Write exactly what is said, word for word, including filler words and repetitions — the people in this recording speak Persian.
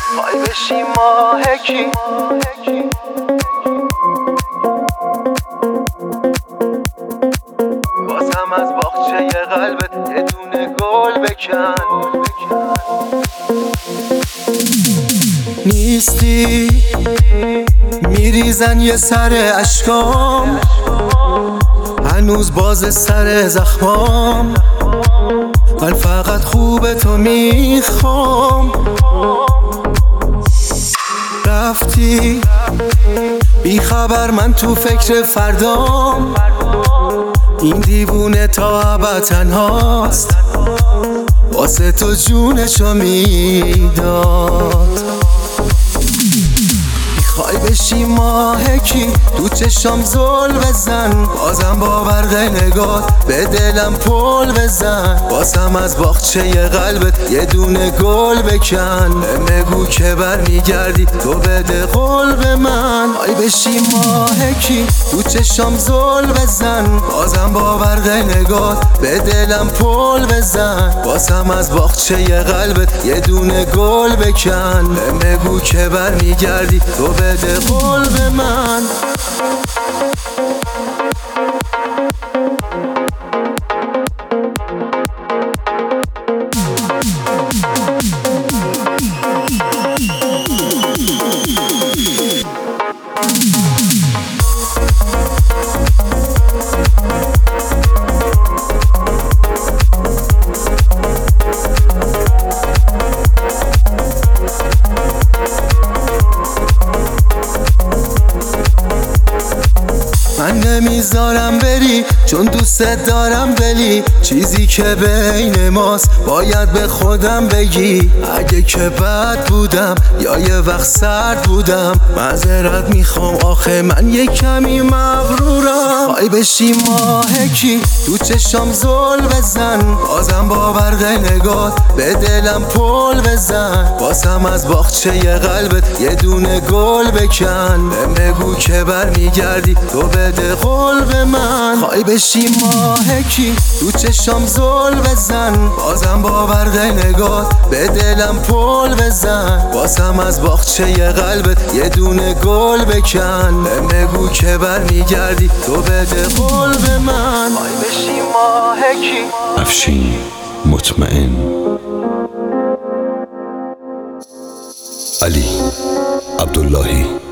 خواهی بشی ماهکی بازم از باغچه قلبت یه دونه گل بکن. نیستی میریزن یه سر اشکام، هنوز باز سر زخمام، من فقط خوب تو میخوام. رفتی بی خبر من تو فکر فردام، این دیوونه تا ابد تنهاست، واسه تو جونشو میداد. میخوای بشی ماهکی تو چشام زل بزن، بازم با برق نگاه به دلم پل بزن، بازم از باغچه قلبت یه دونه گل بکن. بگو که بر میگردی تو بده قول به من. میخوای بشی ماهکی تو چشام زل بزن، بازم با برق نگاه به دلم پل بزن، بازم از باغچه قلبت یه دونه گل بکن. بگو که بر میگردی تو بده قول به من. من نمیذارم بری چون دوست دارم دلی، چیزی که بین ماست باید به خودم بگی. اگه که بد بودم یا یه وقت سرد بودم معذرت میخوام، آخه من یه کمی مغرورم. خواهی بشی ماهکی تو چشام زل بزن، بازم با برق نگاه به دلم پل بزن، بازم از باغچه قلبت یه دونه گل بکن. بگو که بر میگردی تو بده قول به من. خواهی بشی ماهکی تو چشام زل بزن، بازم با برق نگاه به دلم پل بزن، بازم از باغچه قلبت یه دونه گل بکن. بگو که بر میگردی تو بده قول به من. خواهی بشی ماهکی. افشین مطمئن. علی عبداللهی.